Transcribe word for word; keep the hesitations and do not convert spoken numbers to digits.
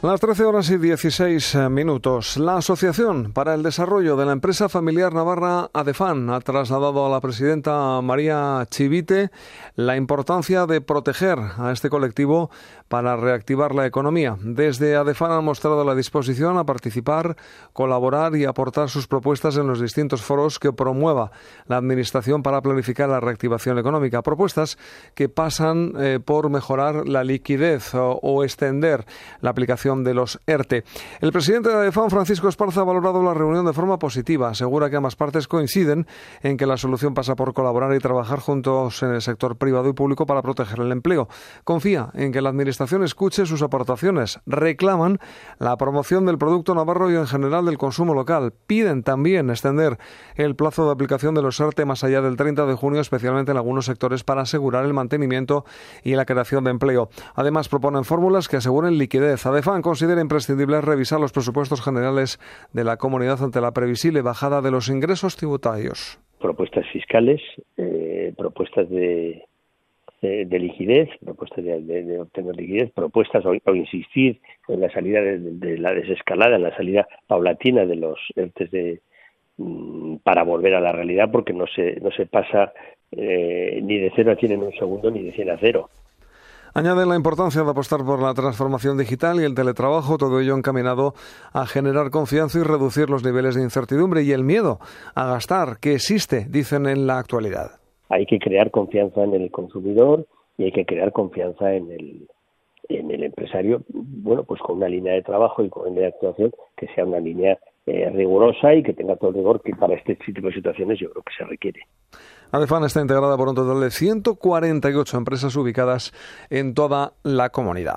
Las trece horas y dieciséis minutos. La Asociación para el Desarrollo de la Empresa Familiar Navarra, ADEFAN, ha trasladado a la presidenta María Chivite la importancia de proteger a este colectivo para reactivar la economía. Desde ADEFAN han mostrado la disposición a participar, colaborar y aportar sus propuestas en los distintos foros que promueva la Administración para planificar la reactivación económica. Propuestas que pasan eh, por mejorar la liquidez o, o extender la aplicación de los ERTE. El presidente de ADEFAN, Francisco Esparza, ha valorado la reunión de forma positiva. Asegura que ambas partes coinciden en que la solución pasa por colaborar y trabajar juntos en el sector privado y público para proteger el empleo. Confía en que la Administración escuche sus aportaciones. Reclaman la promoción del producto navarro y en general del consumo local. Piden también extender el plazo de aplicación de los ERTE más allá del treinta de junio, especialmente en algunos sectores, para asegurar el mantenimiento y la creación de empleo. Además, proponen fórmulas que aseguren liquidez. ADEFAN considera imprescindible revisar los presupuestos generales de la comunidad ante la previsible bajada de los ingresos tributarios. Propuestas fiscales, eh, propuestas de, de, de liquidez, propuestas de, de, de obtener liquidez, propuestas o, o insistir en la salida de, de la desescalada, en la salida paulatina de los ERTES de, mm, para volver a la realidad, porque no se, no se pasa eh, ni de cero a cien en un segundo, ni de cien a cero. Añade la importancia de apostar por la transformación digital y el teletrabajo, todo ello encaminado a generar confianza y reducir los niveles de incertidumbre y el miedo a gastar que existe, dicen, en la actualidad. Hay que crear confianza en el consumidor y hay que crear confianza en el, en el empresario, bueno, pues con una línea de trabajo y con una línea de actuación que sea una línea eh, rigurosa y que tenga todo el rigor que para este tipo de situaciones yo creo que se requiere. ADEFAN está integrada por un total de ciento cuarenta y ocho empresas ubicadas en toda la comunidad.